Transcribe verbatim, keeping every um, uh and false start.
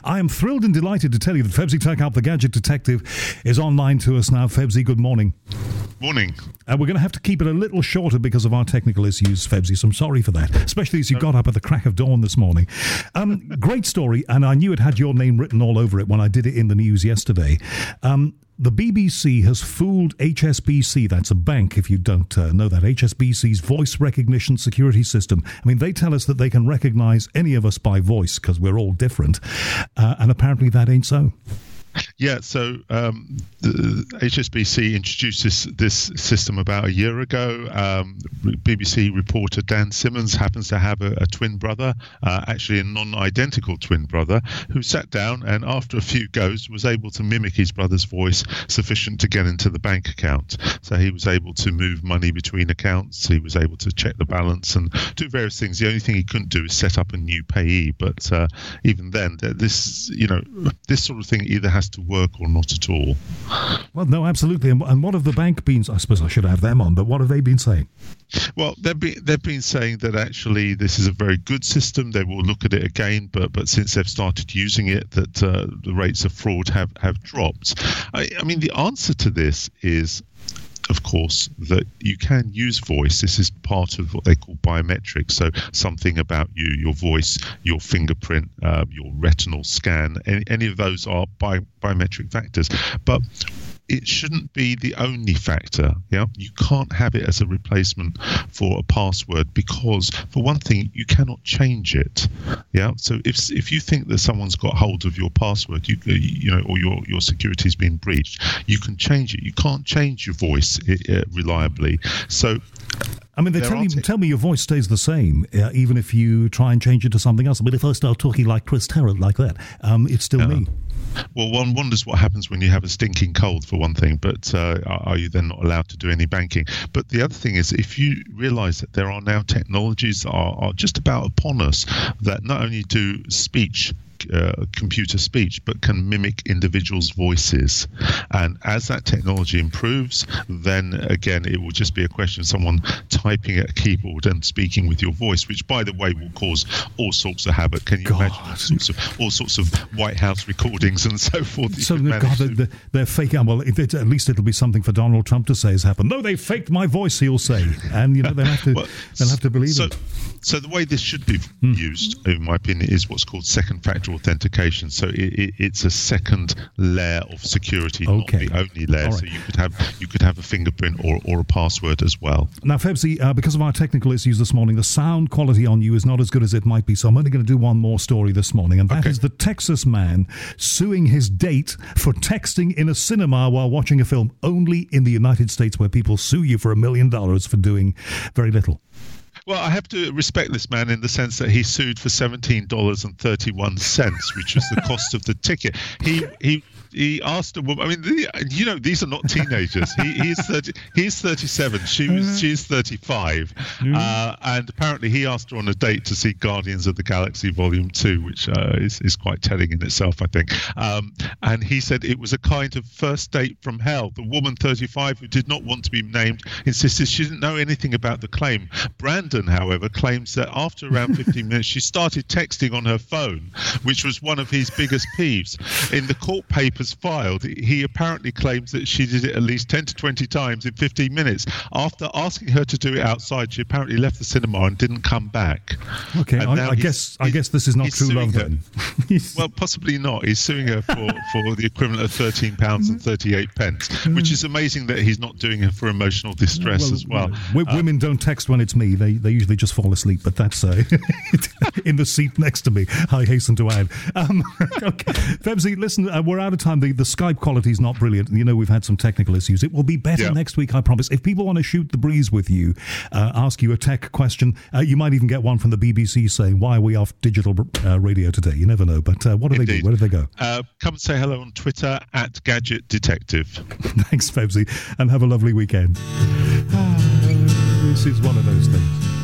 I am thrilled and delighted to tell you that Febsy Turkout, the Gadget Detective, is online to us now. Febsy, good morning. Morning. Uh, we're going to have to keep it a little shorter because of our technical issues, Febsy, so I'm sorry for that, especially as you got up at the crack of dawn this morning. Um, great story, and I knew it had your name written all over it when I did it in the news yesterday. Um, the B B C has fooled H S B C, that's a bank if you don't uh, know that, H S B C's voice recognition security system. I mean, they tell us that they can recognise any of us by voice because we're all different, uh, and apparently that ain't so. Yeah, so um, the H S B C introduced this, this system about a year ago. Um, B B C reporter Dan Simmons happens to have a, a twin brother, uh, actually a non-identical twin brother, who sat down and after a few goes was able to mimic his brother's voice sufficient to get into the bank account. So he was able to move money between accounts, he was able to check the balance and do various things. The only thing he couldn't do is set up a new payee, but uh, even then, this, you know, this sort of thing either has to work or not at all. Well, no, absolutely. And, and what have the bank been, I suppose I should have them on, but what have they been saying? Well, they've been, they've been saying that actually this is a very good system. They will look at it again, but but since they've started using it, that uh, the rates of fraud have, have dropped. I, I mean, the answer to this is, of course, that you can use voice. This is part of what they call biometrics. So something about you, your voice, your fingerprint, uh, your retinal scan, any, any of those are bi- biometric factors. But it shouldn't be the only factor. Yeah, you can't have it as a replacement for a password because, for one thing, you cannot change it. Yeah, so if if you think that someone's got hold of your password, you you know, or your your security's been breached, you can change it. You can't change your voice uh, reliably. So. I mean, they tell me, tell me your voice stays the same, uh, even if you try and change it to something else. But if I start talking like Chris Tarrant like that, um, it's still uh, me. Well, one wonders what happens when you have a stinking cold, for one thing, but uh, are you then not allowed to do any banking? But the other thing is, if you realise that there are now technologies that are, are just about upon us that not only do speech, Uh, computer speech, but can mimic individuals' voices. And as that technology improves, then again, it will just be a question of someone typing at a keyboard and speaking with your voice, which, by the way, will cause all sorts of havoc. Can you God. imagine all sorts, of, all sorts of White House recordings and so forth? So, God, they're, they're faking. Well, it, it, at least it'll be something for Donald Trump to say has happened. No, they faked my voice, he'll say. And, you know, they'll have to, well, they'll have to believe so, it. So the way this should be hmm. used, in my opinion, is what's called second factor authentication. So it, it, it's a second layer of security, okay. not the only layer. Right. So you could have you could have a fingerprint or, or a password as well. Now, Febsy, uh, because of our technical issues this morning, the sound quality on you is not as good as it might be. So I'm only going to do one more story this morning, and that okay. is the Texas man suing his date for texting in a cinema while watching a film. Only in the United States, where people sue you for a million dollars for doing very little. Well, I have to respect this man in the sense that he sued for seventeen dollars and thirty-one cents, which was the cost of the ticket. He he he asked a woman. I mean, the, you know, these are not teenagers. He he's thirty. He's thirty-seven. She was she's thirty-five, mm. uh, and apparently he asked her on a date to see Guardians of the Galaxy Volume Two, which uh, is is quite telling in itself, I think. Um, and he said it was a kind of first date from hell. The woman, thirty-five, who did not want to be named, insisted she didn't know anything about the claim. Brandon, however, claims that after around fifteen minutes, she started texting on her phone, which was one of his biggest peeves. In the court papers filed, he apparently claims that she did it at least ten to twenty times in fifteen minutes. After asking her to do it outside, she apparently left the cinema and didn't come back. Okay, I, I guess I guess this is not true love then. Well, possibly not. He's suing her for, for the equivalent of thirteen pounds and thirty-eight pence, which is amazing that he's not doing it for emotional distress well, as well. well um, women don't text when it's me. They they usually just fall asleep, but that's uh, in the seat next to me, I hasten to add. Um, okay. Febsy, listen, uh, we're out of time. The, the Skype quality is not brilliant. You know, we've had some technical issues. It will be better yeah. next week, I promise. If people want to shoot the breeze with you, uh, ask you a tech question, uh, you might even get one from the B B C saying, why are we off digital uh, radio today? You never know. But uh, what do Indeed. they do? Where do they go? Uh, come and say hello on Twitter at Gadget Detective. Thanks, Febsy, and have a lovely weekend. This is one of those things.